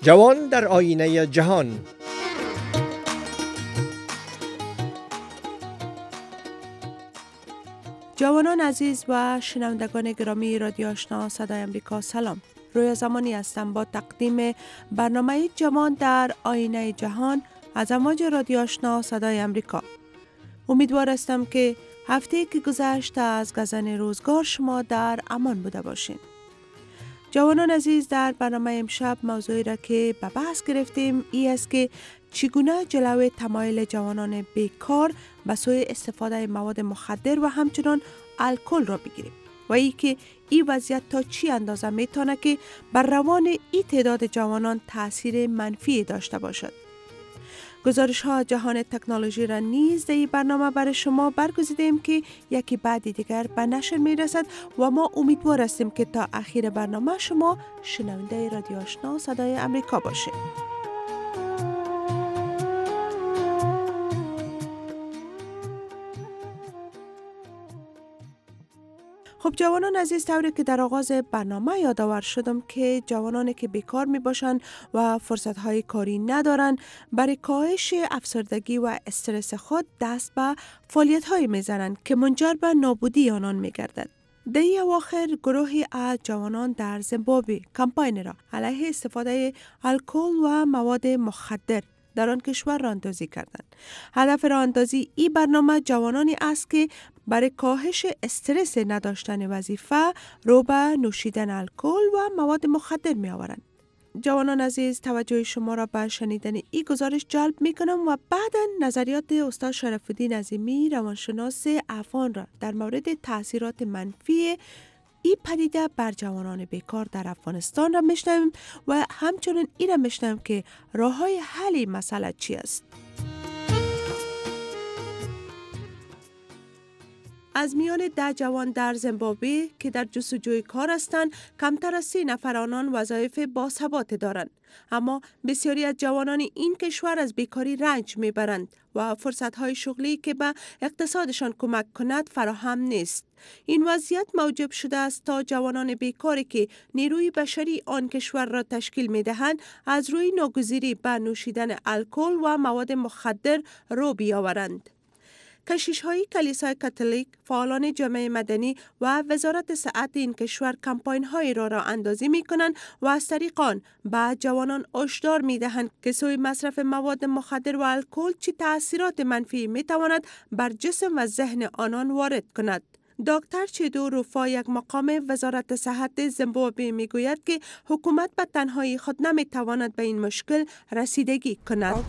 جوان در آینه جهان. جوانان عزیز و شنوندگان گرامی رادیو آشنا صدای امریکا، سلام. رویا زمانی هستم با تقدیم برنامه جوان در آینه جهان از امواج رادیو آشنا صدای امریکا. امیدوار هستم که هفته که گذشته از گزن روزگار شما در امان بوده باشین. جوانان عزیز، در برنامه امشب موضوعی را که به بحث گرفتیم ای است که چگونه جلوی تمایل جوانان بیکار به سوی استفاده مواد مخدر و همچنان الکل را بگیریم و ای که این وضعیت تا چی اندازه میتونه که بر روان ای تعداد جوانان تأثیر منفی داشته باشد. گزارش ها جهان تکنولوژی را نیز در این برنامه برای شما برگزیدیم که یکی بعد دیگر به نشر می رسد و ما امیدوار هستیم که تا اخیر برنامه شما شنونده رادیو آشنا صدای امریکا باشید. خب جوانان عزیز، طوری که در آغاز برنامه یادآور شدم که جوانانی که بیکار می باشند و فرصت‌های کاری ندارند برای کاهش افسردگی و استرس خود دست به فعالیت‌هایی می‌زنند که منجر به نابودی آنان می‌گردد. در این اواخر گروهی از جوانان در زیمبابوه کمپاین را علیه استفاده الکل و مواد مخدر در آن کشور راه‌اندازی کردند. هدف راه‌اندازی این برنامه جوانانی است که برای کاهش استرس نداشتن وظیفه رو به نوشیدن الکل و مواد مخدر می آورند. جوانان عزیز، توجه شما را به شنیدن این گزارش جلب می کنم و بعدا نظریات استاد شرف الدین عظیمی روانشناس افغان را در مورد تاثیرات منفی این پدیده بر جوانان بیکار در افغانستان را میشنویم و همچنین این را میشنویم که راه‌های حل مسئله چی است. از میان 10 جوان در زیمبابوه که در جستجوی کار هستند، کمتر از 3 نفر آنان وظایف باثبات دارند. اما بسیاری از جوانان این کشور از بیکاری رنج میبرند و فرصت‌های شغلی که به اقتصادشان کمک کند فراهم نیست. این وضعیت موجب شده است تا جوانان بیکاری که نیروی بشری آن کشور را تشکیل می‌دهند از روی ناگزیری به نوشیدن الکل و مواد مخدر رو بیاورند. کشیش‌های کلیسای کاتولیک، فعالان جامعه مدنی و وزارت صحت این کشور کمپاین‌هایی را اندازی می‌کنند و از طریق آن به جوانان هشدار می‌دهند که سوی مصرف مواد مخدر و الکل چه تأثیرات منفی می‌تواند بر جسم و ذهن آنان وارد کند. دکتر چیدو روفا، یک مقام وزارت صحت زیمبابوه، میگوید که حکومت به تنهایی خود نمی‌تواند به این مشکل رسیدگی کند.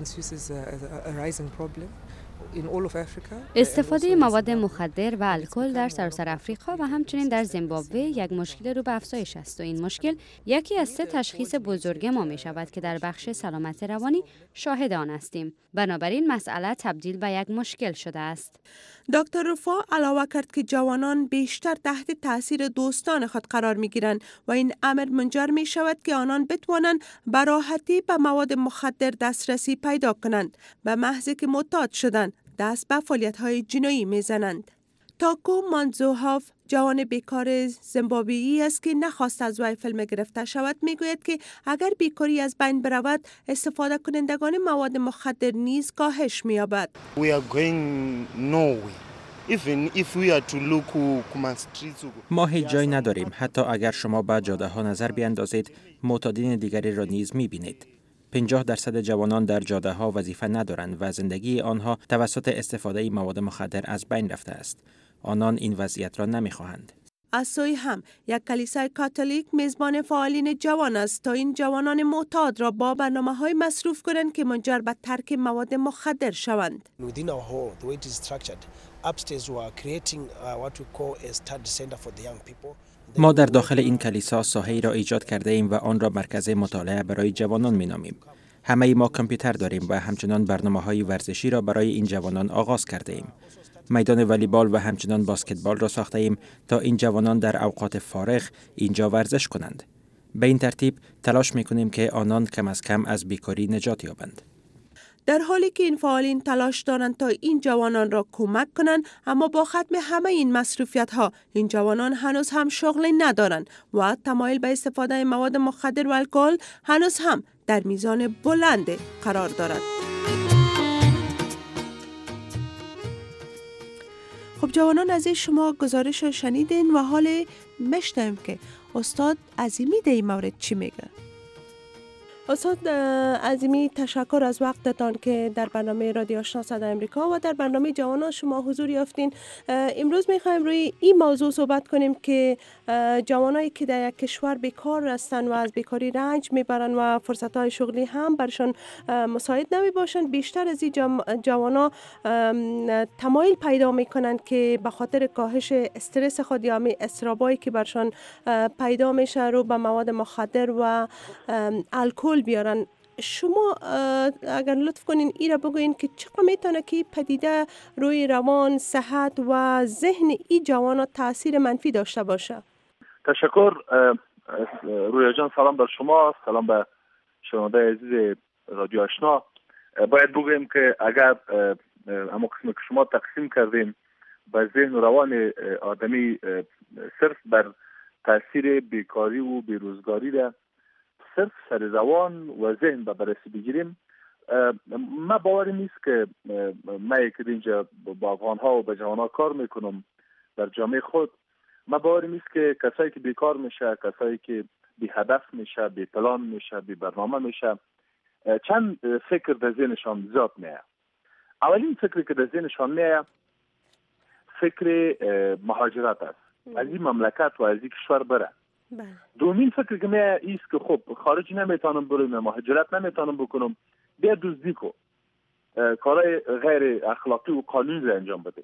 استفاده مواد مخدر و الکل در سراسر افریقا و همچنین در زیمبابوه یک مشکل رو به افزایش است و این مشکل یکی از 3 تشخیص بزرگ ما می شود که در بخش سلامت روانی شاهد آن هستیم. بنابراین مسئله تبدیل به یک مشکل شده است. دکتر رفا علاوه کرد که جوانان بیشتر تحت تاثیر دوستان خود قرار می گیرند و این امر منجر می شود که آنان بتوانند به راحتی به مواد مخدر دسترسی پیدا کنند. به محض که معتاد شدند دست به فعالیت‌های جنایی می‌زنند. تاکو مانزوهاف، جوان بیکار زیمبابویی است که نخواست از وی فیلم گرفته شود، میگوید که اگر بیکاری از بین برود استفاده کنندگان مواد مخدر نیز کاهش می‌یابد. ما هیچ جای نداریم. حتی اگر شما به جاده ها نظر بیاندازید معتادین دیگری را نیز می‌بینید. 50% جوانان در جاده ها وظیفه ندارند و زندگی آنها توسط استفاده مواد مخدر از بین رفته است. آنان این وضعیت را نمی‌خواهند. از سوی هم یک کلیسای کاتولیک میزبان فعالین جوان است تا این جوانان معتاد را با برنامه‌های مصروف کنند که منجر به ترک مواد مخدر شوند. ما در داخل این کلیسا ساحه‌ای را ایجاد کرده ایم و آن را مرکز مطالعه برای جوانان می‌نامیم. همه ما کامپیوتر داریم و همچنان برنامه‌های ورزشی را برای این جوانان آغاز کرده ایم. میدان والیبال و همچنان بسکتبال را ساخته ایم تا این جوانان در اوقات فارغ اینجا ورزش کنند. به این ترتیب تلاش می‌کنیم که آنان کم از کم از بیکاری نجات یابند. در حالی که این فعالین تلاش دارند تا این جوانان را کمک کنند، اما با ختم همه این مصروفیت ها این جوانان هنوز هم شغلی ندارند و تمایل به استفاده مواد مخدر و الکل هنوز هم در میزان بلند قرار دارد. خب جوانان، از شما گزارش شنیدین و حال میشنویم که استاد عظیمی در این مورد چی میگه. استاد عظیمی، تشکر از وقتتان که در برنامه رادیو آشنا صدای امریکا و در برنامه جوانان شما حضور یافتین. امروز میخوایم روی این موضوع صحبت کنیم که جوانایی که در یک کشور بیکار هستند و از بیکاری رنج میبرن و فرصت‌های شغلی هم برشان مساعد نمیباشن، بیشتر از این جوانا تمایل پیدا میکنن که به خاطر کاهش استرس خود یا استرابایی که برشان پیدا میشه رو به مواد مخدر و الکل بیارن. شما اگر لطف کنین ایرا بگوین که چقدر میتونه که پدیده روی روان، صحت و ذهن این جوانا تاثیر منفی داشته باشه؟ تشکر رویا جان. سلام بر شما، سلام به شنونده عزیز رادیو آشنا. باید بگویم که اگر اما قسمی که شما تقسیم کردیم به ذهن و روان آدمی صرف بر تاثیر بیکاری و بیروزگاری ده صرف سر روان و ذهن به بررسی بگیریم، ما باوری نیست که ما که اینجا با افغان‌ها و با جوان‌ها کار میکنم در جامعه خود، ما باوری نیست که کسایی که بیکار میشه، کسایی که بی هدف میشه، بی پلان میشه، بی برنامه میشه، چند فکر در ذهنشان زیاد میاد. اولین فکری که در ذهنشان میاد فکر مهاجرت است، از این مملکت و از این کشور بره. دومین فکری که میاد ایست که خب خارج نمیتونم برم، مهاجرت نمیتونم بکنم، بیا دزدی کو، کارهای غیر اخلاقی و قانونی را انجام بده.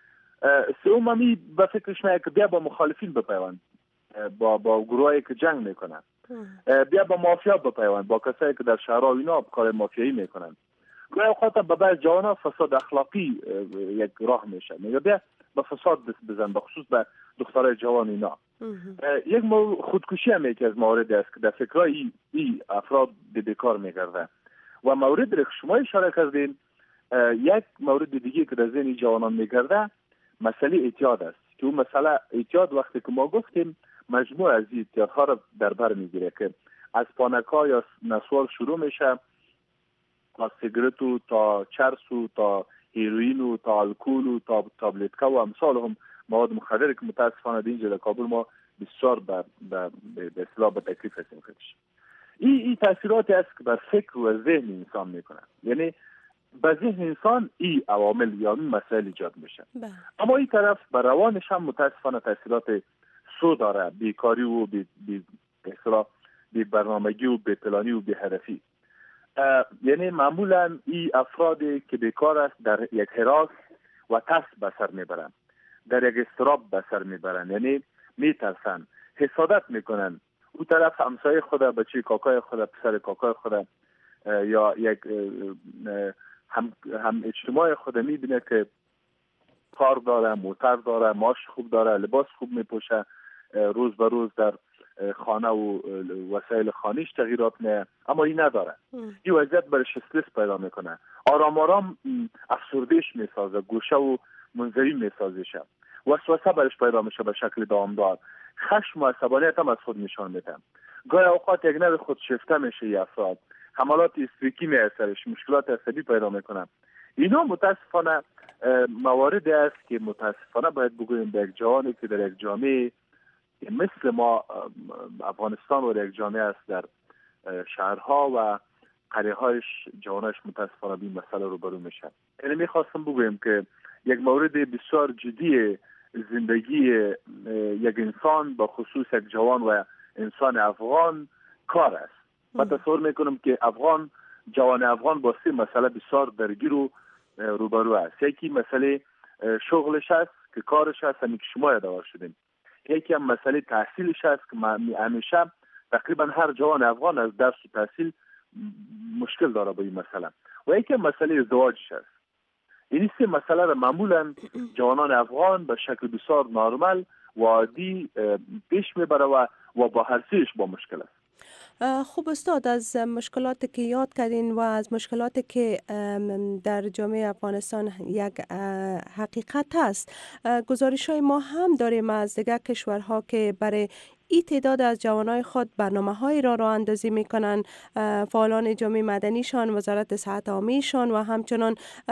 سومی به فکرش میاد که بیا با مخالفین بپیوند، با گروهایی که جنگ میکنن، بیا با مافیا بپیوند، با کسایی که در شهرها و اینا کار مافیایی میکنن. گاهی اوقات به بعض جوانا فساد اخلاقی یک راه میشه، میگه بیا با فساد بزن، به خصوص به دخترای جوان اینا. یک خودکشی هم یکی از موارد است که در فکرهای ای افراد بیکار میگرده. و مورد را که شما اشاره کردین، یک مورد دیگه که در ذهن جوانان میگرده مسئله اعتیاد است، که اون مسئله اعتیاد وقتی که ما گفتیم مجموع از اعتیادها را در بر میگیره که از پانکا یا نسوار شروع میشه، تا سیگارت تا چرس تا هیروئین تا الکل تا تابلتکا و امثال هم مواد مخدر که متاسفانه اینجا در کابل ما بسیار به اصطلاح به تکلیف هستیم خودش. این تاثیراتی است که بر فکر و ذهن انسان میکنه، یعنی به ذهن انسان این عوامل یا این مسائل ایجاد میشه. اما این طرف بر روانش هم متاسفانه تاثیرات سو داره، بیکاری و بی برنامگی و بی پلانی و بی هدفی. یعنی معمولا این افرادی که بیکار است در یک هراس و ترس به سر میبرن، در یک اضطراب به سر میبرن، یعنی میترسن، حسادت میکنن. اون طرف همسایه خود، بچه کاکای خود، پسر کاکای خود یا یک هم اجتماع خود میبینه که کار داره، موتر داره، معاش خوب داره، لباس خوب میپوشه، روز به روز در خانه و وسایل خانیش تغییرات نه، اما این نداره. این وضعیت برش استرس پیدا میکنه، آرام آرام افسردهش میسازه، گوشه و منزوی میسازه، وسوسه برش پیدا میشه به شکل دامدار، خشم و عصبانیت هم از خود نشان میده. گاهی اوقات یک نوع خود شفته میشه ی افراد، حملات استریکی میاثرش، مشکلات عصبی پیدا میکنه. اینا متاسفانه مواردی است که متاسفانه باید بگوییم به یک جوانی که در یک جامعه مثل ما افغانستان و یک جامعه است، در شهرها و قریه‌هایش جوانش متاسفانه به این مسئله روبرو میشن. یعنی میخواستم بگویم که یک مورد بسیار جدی زندگی یک انسان، با خصوص یک جوان و انسان افغان کار است. من تصور میکنم که جوان افغان با سه مسئله بسیار درگیر و روبرو است. یکی مسئله شغلش است که کارش است، همین که شما یادآور شدیم. یکی هم مسئله تحصیلش است که همیشه تقریبا هر جوان افغان از درس و تحصیل مشکل داره با این مسئله. و یکی هم مسئله ازدواجش است. این سه مسئله را معمولا جوانان افغان به شکل بسیار نرمال و عادی پیش میبره و با هر سهش با مشکل است. خوب استاد، از مشکلاتی که یاد کردین و از مشکلاتی که در جامعه افغانستان یک حقیقت است، گزارش‌های ما هم داریم از دیگر کشورها که برای این تعداد از جوانای خود برنامه‌های راه اندازی می‌کنند، فعالان جامعه مدنیشان، وزارت صحت عامیشان و همچنان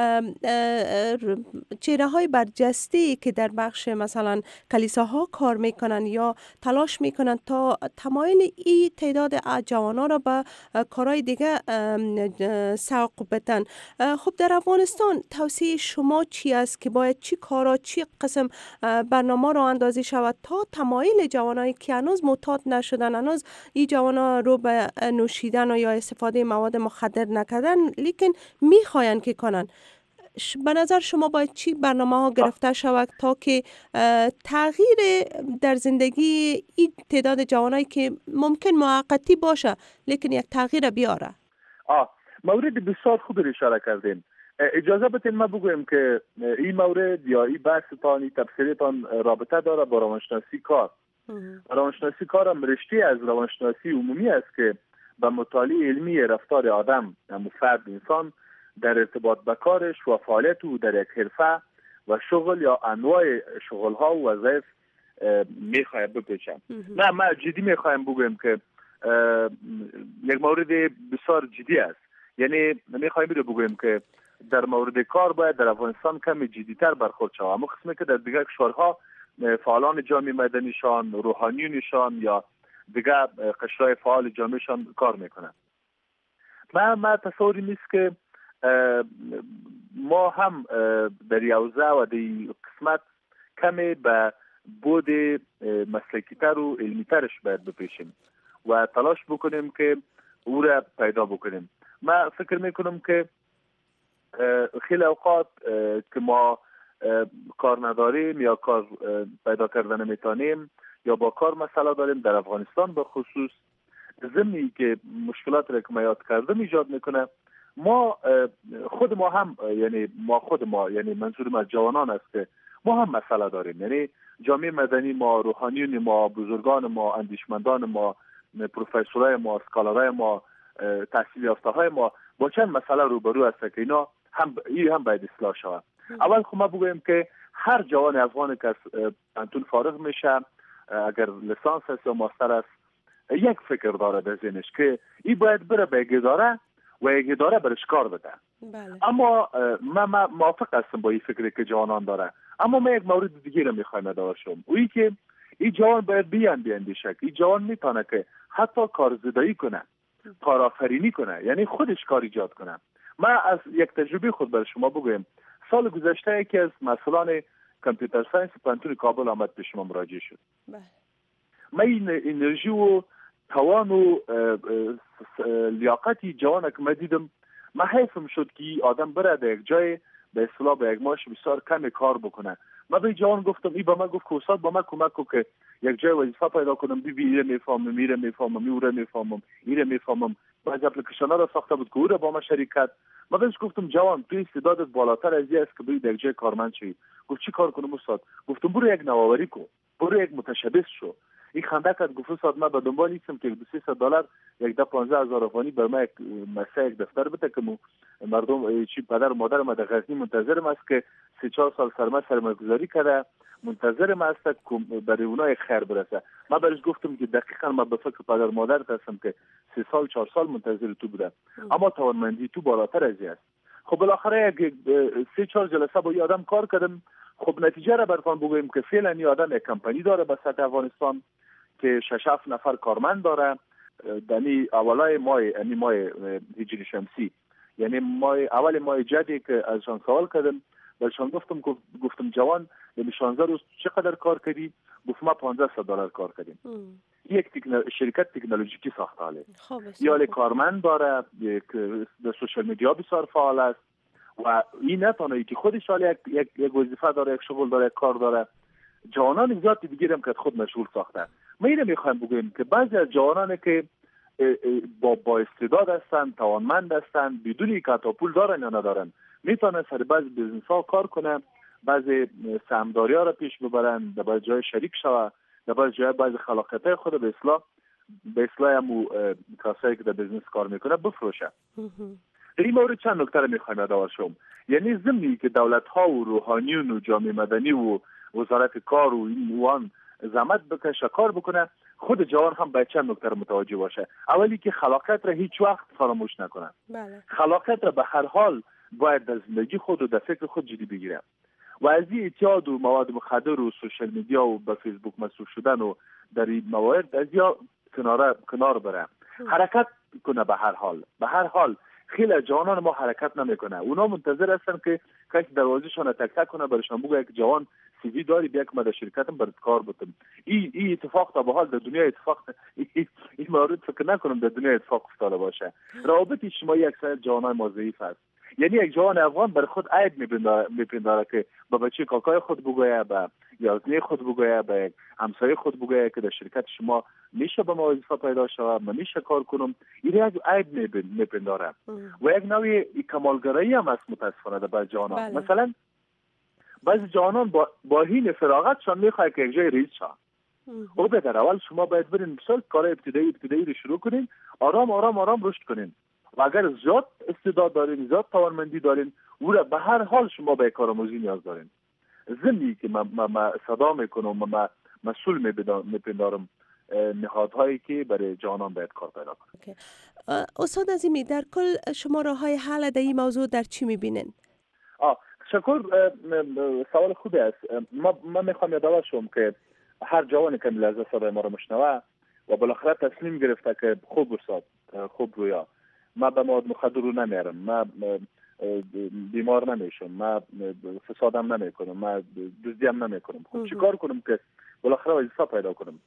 چهره‌های برجسته که در بخش مثلا کلیساها کار می‌کنند یا تلاش می‌کنند تا تمایل این تعداد جوانا را به کارهای دیگه سوق بدن. خب در افغانستان توصیه شما چی است که باید چی کارا، چی قسم برنامه راه اندازی شود تا تمایل جوانایی که هنوز معتاد نشدن، هنوز این جوانا رو به نوشیدن و یا استفاده مواد مخدر نکردن لیکن میخواین که کنن، به نظر شما باید چی برنامه ها گرفته شود تا که تغییر در زندگی این تعداد جوانایی که ممکن موقتی باشه لیکن یک تغییر بیاره؟ مورد بسیار خوب اشاره کردین. اجازه بدین ما بگویم که این مورد یا این بحثتان، این تبصره‌تان رابطه داره با روانشناسی کار. روانشناسی کار هم رشته از روانشناسی عمومی است که به مطالعه علمی رفتار آدم، فرد انسان در ارتباط با کارش و فعالیت او در یک حرفه و شغل یا انواع شغل ها و وظایف میخوایم بپیچم. نه، ما جدی میخوایم بگویم که یک مورد بسیار جدی است. یعنی میخوایم بگویم که در مورد کار باید در افغانستان کمی جدیتر برخورد شود. اما قسمی که در دیگر کشورها فعالان جامعه مدنیشان، روحانیونشان یا دیگر قشرهای فعال جامعهشان کار میکنن. ما تصوری نیست که ما هم در یوزه و در قسمت کمی به بود مسلکیتر و علمیترش باید بپیشیم و تلاش بکنیم که او را پیدا بکنیم. ما فکر میکنم که خیلی اوقات که ما کار نداریم یا کار پیدا کردن نمیتونیم یا با کار مسئله داریم، در افغانستان به خصوص ضمنی که مشکلات را که ما یاد کردم ایجاد میکنه، ما خود ما هم یعنی منظورم از جوانان است که ما هم مسئله داریم. یعنی جامعه مدنی ما، روحانیون ما، بزرگان ما، اندیشمندان ما، پروفسورای ما، اسکالرای ما، تحصیل یافته های ما با چند مسئله روبرو است که اینا هم باید اصلاح شود. اول خب ما بگویم که هر جوان افغان که از پانتون فارغ میشه، اگر لیسانس است یا ماستر است، یک فکر داره در ذهنش که این باید بره به یک اداره و یک اداره برش کار بده. بله. اما من موافق هستم با این فکری که جوانان داره. اما من یک مورد دیگه رو میخوایم داشتم، اویی که این جوان باید بیاندیشه که این جوان میتونه که حتی کارزدایی کنه، کارآفرینی کنه، یعنی خودش کار ایجاد کنه. من از یک تجربه خود برای شما بگویم. سال گذشته یکی از مسئولان کامپیوتر ساینس پانتون کابل آمد به شما مراجعه شد. من این انرژی و توان و لیاقتی جوان که من دیدم، من حیفم شد که آدم بره در یک جای به اصطلاح به یک معاش بسیار کمی کار بکنه. من به جوان گفتم، این به من گفت که استاد با من کمک کن که یک جای وظیفه پیدا کنم، ایره میفهمم، میره میفهمم، اوره میفهمم، ایره میفهمم. بعض اپلیکیشن‌ها را ساخته بود که او را با من شریک کرد. من بهش گفتم جوان تو استعدادت بالاتر از این است که بری در یک جای کارمند شی. گفت چی کار کنم استاد؟ گفتم برو یک نوآوری کن، برو یک متشبث شو. این خنده کرد، گفت استاد من به دنبال نیستم که $200 یک ده 15,000 افغانی بر من یک دفتر بده که مردم چی پدر و مادر ما در غزنی منتظرم است که 3-4 سال سرمایه‌گذاری کرده، منتظرم است که برای اونها خیر برسه. من برش گفتم که دقیقاً من به فکر پدر مادر هستم که 3-4 سال منتظر تو بودم، اما توانمندی تو بالاتر از این است. خب بالاخره 3-4 جلسه با این آدم کار کردم. خب نتیجه را براتون بگویم که فعلا این آدم یک کمپانی داره به سطح افغانستان که 6-7 نفر کارمند داره. یعنی اولای ماه هجری شمسی، یعنی اول ماه جدی که ازشان سوال کردم، برشان گفتم جوان یعنی 16 روز چقدر کار کردی؟ گفت ما $1,500 کار کردیم. یک شرکت تکنولوژیکی ساخته یا کارمند داره، در سوشال میدیا بسیار فعال است و این نتونه که خودش یک وظیفه داره، یک شغل داره، یک کار داره. جوانان زیاد دیگه هم که خود مشغول ساخته. ما اینو میخوایم بگویم که بعضی از جوانان که با استعداد هستن، توانمند هستن، بدون که پول دارن یا ندارن، میتونن سر بعضی بیزنس ها کار کنن، بعضی سهامداری ها را پیش ببرن، در بعضی جای شریک شوه، در بعضی جای بعضی خلاقیت خود به اصلاح به اصطلاح کسایی که در بیزنس کار میکنه بفروشه. این مورد چند نکته رو میخوایم یادآور شم. یعنی ضمنی که دولت ها و روحانیون و جامعه مدنی و وزارت کار و این وان زحمت بکشه کار بکنه، خود جوان هم باید چند نکته رو متوجه باشه. اولی که خلاقیت را هیچ وقت فراموش نکنه. خلاقیت را به هر حال باید در زندگی خود و در فکر خود جدی بگیره و از این اعتیاد و مواد مخدر و سوشال میدیا و به فیسبوک مصروف شدن و در این موارد از یا کنار بره، حرکت کنه. به هر حال خیلی جوانان ما حرکت نمیکنه. اونا منتظر هستن که کسی دروازه‌شان تک تک کنه، برشان بگه که جوان سی وی داری بیا که ما در شرکتم برات کار بکنم. این اتفاق تا به حال در دنیا اتفاق این مورد فکر نکنم در دنیا اتفاق افتاده باشه. روابط اجتماعی اکثر جوانان ما ضعیف است. یعنی یک جوان افغان بر خود عیب میپنداره که با بچه کاکای خود بگویه، به یازنی خود بگویه، به همسایه خود بگویه که در شرکت شما میشه به ما وظیفه پیدا شود، من میشه کار کنم. این یک عیب میپنداره و یک نوع کمالگرایی هم است متاسفانه در بعض جوانان. مثلا بعضی جوانان با هین فراغتشان میخواد که یک جای رئیس شه. او در اول شما باید برین مثلا کار ابتدایی رو شروع کنین، آرام رشد کنین و اگر زیاد استعداد دارین، زیاد توانمندی دارین، او را به هر حال شما به کارآموزی نیاز دارین. ضمنی که من صدا میکنم و من مسئول میپندارم نهادهایی که برای جوانان باید کار پیدا کنن. استاد عظیمی، در کل شما راههای حل در این موضوع در چی میبینین؟ شکر، سوال خوبی است. من میخوام یادآور شم که هر جوانی که لحظه صدای ما رو مشنوه و بالاخره تصمیم گرفته که خوب استاد، خوب رویا، ما به مواد مخدر رو نمیارم، ما بیمار نمیشم، ما فسادم نمیکنم، ما دزدیم نمیکنم. خب چیکار کنم که بالاخره وظیفه پیدا کنم؟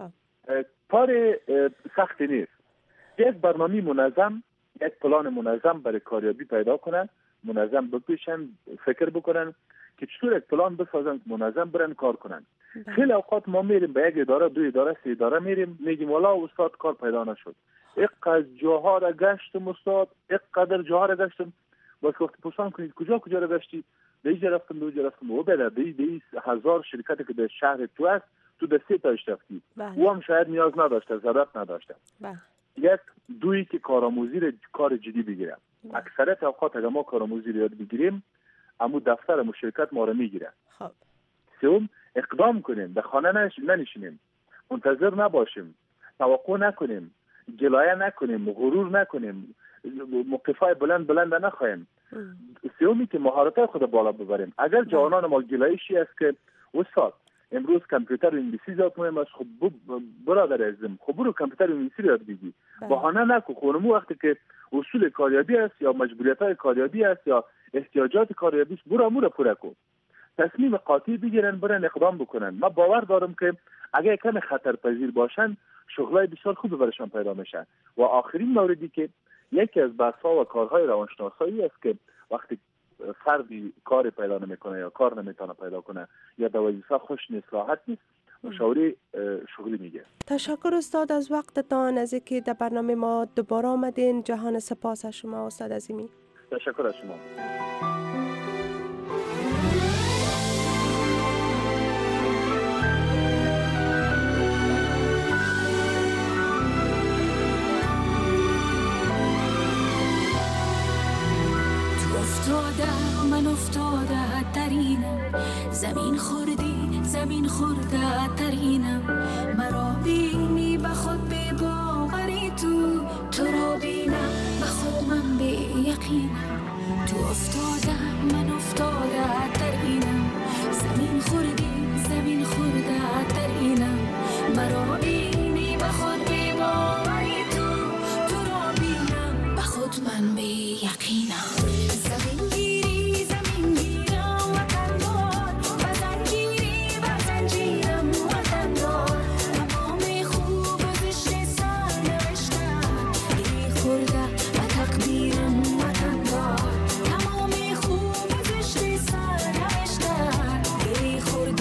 کار سختی نیست. یک برنامه منظم، یک پلان منظم برای کاریابی پیدا کنن، منظم بپیشن، فکر بکنن که چطور یک پلان بسازن که منظم برن کار کنن. خیلی اوقات ما میریم به یک اداره، 2 اداره، 3 اداره میگیم والا استاد کار پیدا نشد. اینقدر جاها را گشتم استاد، اینقدر جاها را گشتم. باز وقتی پرسان کنید کجا را گشتی؟ دیجا رفتم و بعد دی 1000 شرکتی که در شهر تو است، تو در 3 تا اشترافی. او هم شاید نیاز نداشته، ضرورت نداشته. یک دویی که کارآموزی را کار جدی بگیره. اکثریت اوقات اگر ما کارآموزی را یاد بگیریم، اما دفتر شرکت ما را میگیره. سوم، اقدام کنیم، در خانه ننشینیم، منتظر نباشیم، توقع نکنیم، جلایه نکنیم، غرور نکنیم، موقفای بلند نخواهیم. سومی که مهارت‌های خود بالا ببریم. اگر جوانان ما گلایشی است که استاد امروز کامپیوتر و انگلیسی زیاد مهم است، خب برادر عزیزم، خب برو کامپیوتر و انگلیسی یاد بگیر. بهانه نکن. خونمو وقتی که اصول کاریابی است یا مجبوریت‌های کاریابی است یا احتیاجات کاریابی است، برو امور پوره کن. تصمیم قاطع بگیرن، برن اقدام بکنن. من باور دارم که اگر کم خطرپذیر باشن، شغلای بسیار خوبی برشان پیدا میشه. و آخرین موردی که یکی از بحث‌ها و کارهای روانشناسایی است که وقتی فردی کار پیدا نمیکنه یا کار نمیتونه پیدا کنه یا در وظیفه خوش نیست، راحت نیست، مشاوره شغلی میگه. تشکر استاد از وقتتان، از اینکه در برنامه ما دوباره آمدین. جهان سپاس از شما استاد عظیمی. تشکر از شما. من افتاده ترینم، زمین خورده ترینم. مرا بینی به خود به باوری، تو را بینم به خود من به یقینم. تو افتاده من افتاده ترینم، زمین خورده ترینم. مرا بینی به خود به باوری، تو را بینم به خود من به یقینم. خورده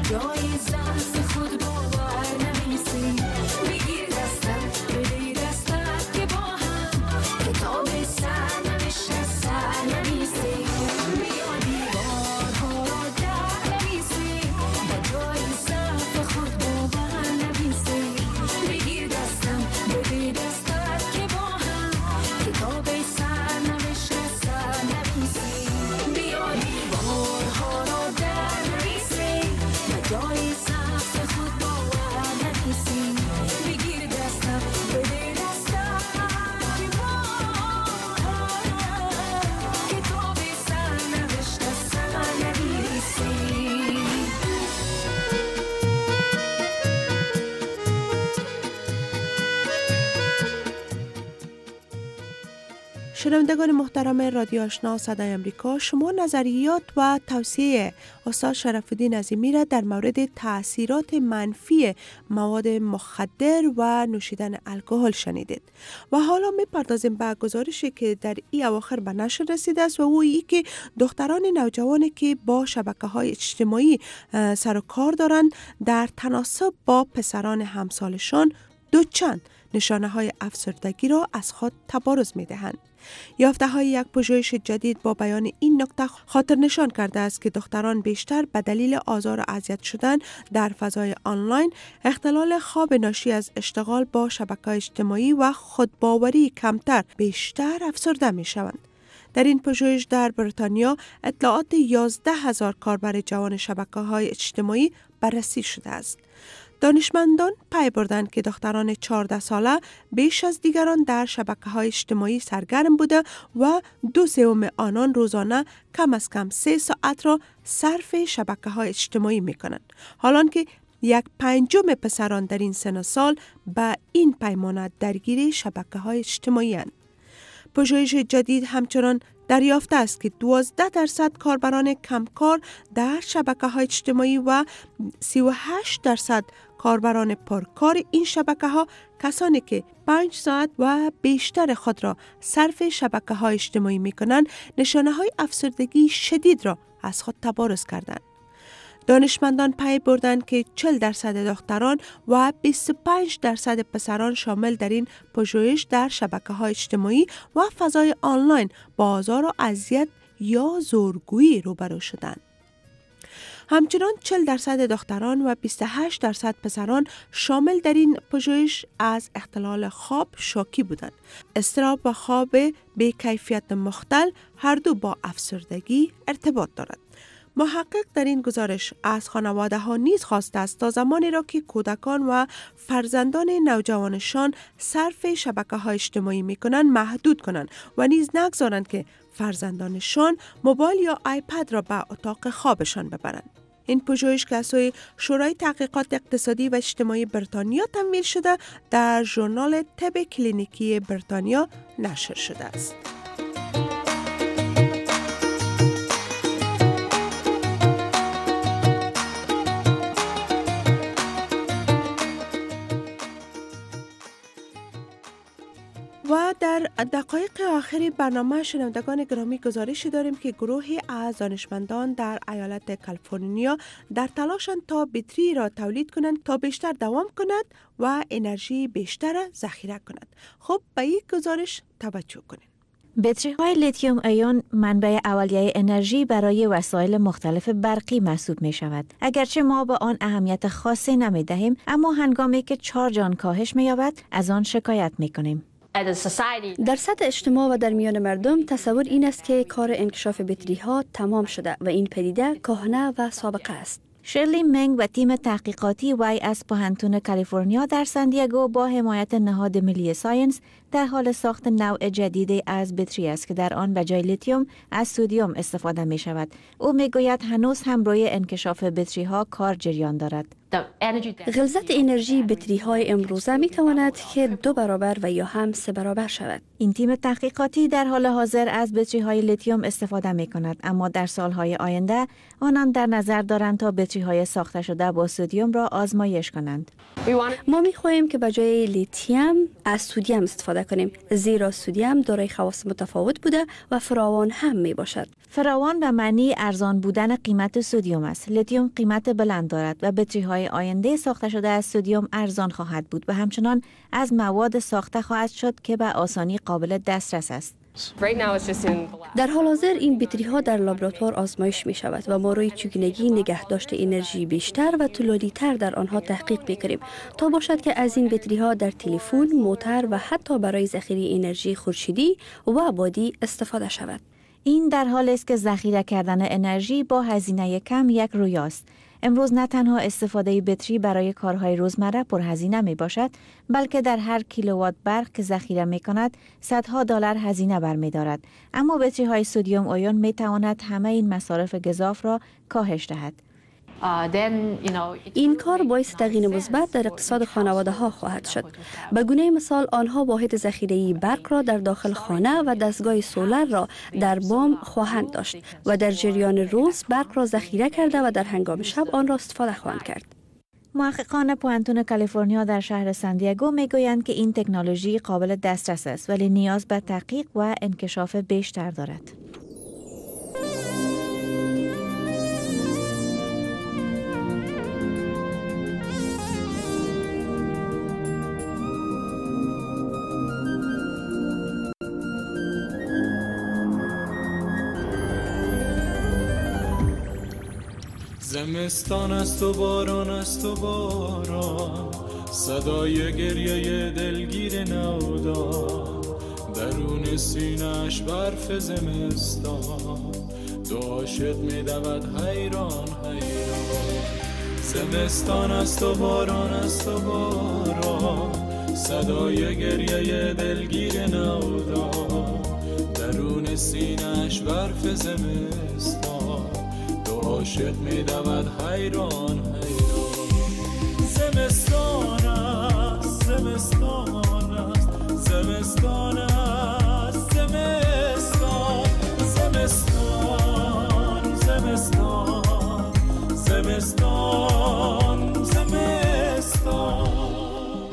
جای ضعف خود باور نمیسی. بگیر دستم بده دستم که با هم کتاب سرنوشت از سر نمیسی. بیا دیوارها را در نمیسی و جای ضعف خود باور نمیسی. بگیر دستم بده دستم که با هم کتاب سرنوشت از سر نمیسی. بیا دیوارها را در نمیسی و جای ضعف خود باور نمیسی. بگیر دستم بده دستم که با کتاب سرنوشت از سر نمیسی. شنوندگان محترم رادیو آشنا صدای امریکا، شما نظریات و توصیه استاد شرف‌الدین عظیمی را در مورد تأثیرات منفی مواد مخدر و نوشیدن الکل شنیدید و حالا می‌پردازیم به گزارشی که در این اواخر به نشر رسیده است و او ای که دختران نوجوانی که با شبکه‌های اجتماعی سر و کار دارند در تناسب با پسران همسالشان دوچند نشانه‌های افسردگی را از خود تبارز می‌دهند. یافته‌های یک پژوهش جدید با بیان این نکته خاطر نشان کرده است که دختران بیشتر به دلیل آزار و اذیت شدن در فضای آنلاین، اختلال خواب ناشی از اشتغال با شبکه‌های اجتماعی و خودباوری کمتر بیشتر افسرده می‌شوند. در این پژوهش در بریتانیا اطلاعات 11,000 کاربر جوان شبکه‌های اجتماعی بررسی شده است. دانشمندان پی بردند که دختران 14 ساله بیش از دیگران در شبکه‌های اجتماعی سرگرم بوده و 2/3 آنان روزانه کم از کم 3 ساعت را صرف شبکه‌های اجتماعی می‌کنند، حالان که 1/5 پسران در این سن و سال به این پیمانه درگیر شبکه‌های اجتماعی اند. پژوهش جدید همچنان دریافته است که 12% کاربران کمکار در شبکه‌های اجتماعی و 38% کاربران پرکار این شبکه‌ها کسانی که 5 ساعت و بیشتر خود را صرف شبکه‌های اجتماعی می‌کنند، نشانه‌های افسردگی شدید را از خود تبارز کردند. دانشمندان پی بردند که 40% دختران و 25% پسران شامل در این پژوهش در شبکه‌های اجتماعی و فضای آنلاین با آزار و اذیت یا زورگویی روبرو شدند. همچنان 40% دختران و 28% پسران شامل در این پژوهش از اختلال خواب شاکی بودند. اضطراب و خواب بی‌کیفیت مختل هر دو با افسردگی ارتباط دارد. محقق در این گزارش از خانواده ها نیز خواسته است تا زمانی را که کودکان و فرزندان نوجوانشان صرف شبکه‌های اجتماعی می‌کنند محدود کنند و نیز نگذارند که فرزندانشان موبایل یا آیپد را به اتاق خوابشان ببرند. این پژوهش که از سوی شورای تحقیقات اقتصادی و اجتماعی بریتانیا تمویل شده در ژورنال طب کلینیکی بریتانیا نشر شده است. و در دقایق آخری برنامه شنوندگان گرامی گزارشی داریم که گروهی از دانشمندان در ایالت کالیفرنیا در تلاشند تا بطری را تولید کنند تا بیشتر دوام کند و انرژی بیشتر ذخیره کند. خب به این گزارش توجه کنید. بطری‌های لیتیوم ایون منبع اولیه انرژی برای وسایل مختلف برقی محسوب می شود. اگرچه ما به آن اهمیت خاصی نمی دهیم، اما هنگامی که چارج آن کاهش می یابد از آن شکایت می کنیم. در سطح اجتماع و در میان مردم تصور این است که کار انکشاف بطری ها تمام شده و این پدیده کهنه و سابقه است. شرلی منگ و تیم تحقیقاتی وی از پوهنتون کالیفرنیا در ساندیگو با حمایت نهاد ملی ساینس در حال ساخت نوع جدیدی از بطری است که در آن به جای لیتیوم از سدیم استفاده می شود. او می گوید هنوز هم روی انکشاف بطری ها کار جریان دارد. غلظت انرژی بطری های امروزه می تواند که 2 برابر و یا هم 3 برابر شود. این تیم تحقیقاتی در حال حاضر از بطری های لیتیوم استفاده می کند، اما در سالهای آینده آنان در نظر دارند تا بطری های ساخته شده با سدیم را آزمایش کنند. ما می خواهیم که به جای لیتیوم از سدیم استفاده استفاده کنیم، زیرا سدیم دارای خواص متفاوت بوده و فراوان هم می باشد. فراوان به معنی ارزان بودن قیمت سدیم است. لیتیوم قیمت بلند دارد و بطری های آینده ساخته شده از سدیم ارزان خواهد بود و همچنان از مواد ساخته خواهد شد که به آسانی قابل دسترس است. در حال حاضر این بطری ها در لابراتوار آزمایش می شود و ما روی چگونگی نگهداشت انرژی بیشتر و طولانی تر در آنها تحقیق می‌کنیم تا باشد که از این بطری ها در تلفن، موتور و حتی برای ذخیره انرژی خورشیدی و بادی استفاده شود. این در حالی است که ذخیره کردن انرژی با هزینه کم یک رویاست. امروز نه تنها استفاده بطری برای کارهای روزمره پرهزینه می باشد، بلکه در هر کیلووات برق که ذخیره می کند صدها دلار هزینه برمی دارد. اما بطری های سدیم آیون می تواند همه این مصارف گزاف را کاهش دهد. این کار باعث تغییر مثبت در اقتصاد خانواده ها خواهد شد. به گونه مثال آنها واحد ذخیره برق را در داخل خانه و دستگاه سولر را در بام خواهند داشت و در جریان روز برق را ذخیره کرده و در هنگام شب آن را استفاده خواهند کرد. محققان پوانتون کالیفرنیا در شهر ساندیاگو میگویند که این تکنولوژی قابل دسترس است ولی نیاز به تحقیق و انکشاف بیشتر دارد. زمستان است و باران است و باران، صدای گریه دلگیر نودان، درون سینه‌اش برف زمستان، داشت می‌دود حیران حیران. زمستان است و باران است و باران، صدای گریه دلگیر نودان، درون سینه‌اش برف زمستان، عاشق می دود حیران حیران. زمستان است زمستان است زمستان است زمستان زمستان زمستان زمستان زمستان.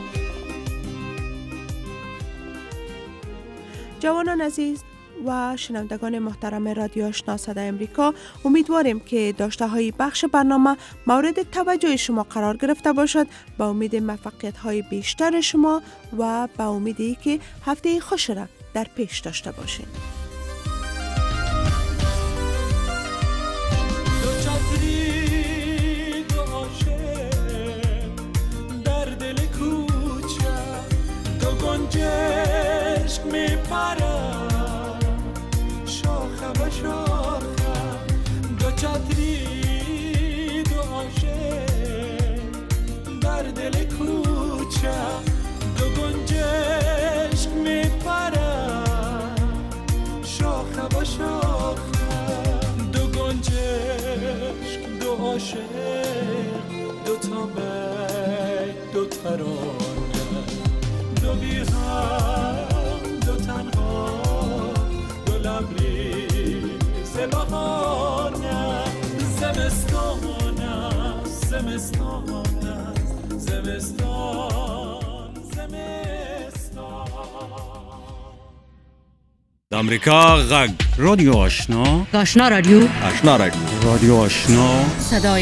جوانان عزیز و شنوندگان محترم رادیو آشنا صدای امریکا، امیدواریم که داشته های بخش برنامه مورد توجه شما قرار گرفته باشد. با امید موفقیت های بیشتر شما و با امیدی که هفته خوش را در پیش داشته باشین. دو چتری دو عاشق در دل کوچه، دو گنجشک میپرد شاخه به شاخه، دو چتری دو عاشق در دل کوچه، دو گنجشک میپرد شاخه به شاخه، دو گنجشک دو عاشق، دو تا بیت دو ترانه، دو بی هم دو تنها، دو لبریز بهانه. زمستان است زمستان است زمستان زمستان. آمریکا غږ رادیو آشنا آشنا رادیو رادیو آشنا صدای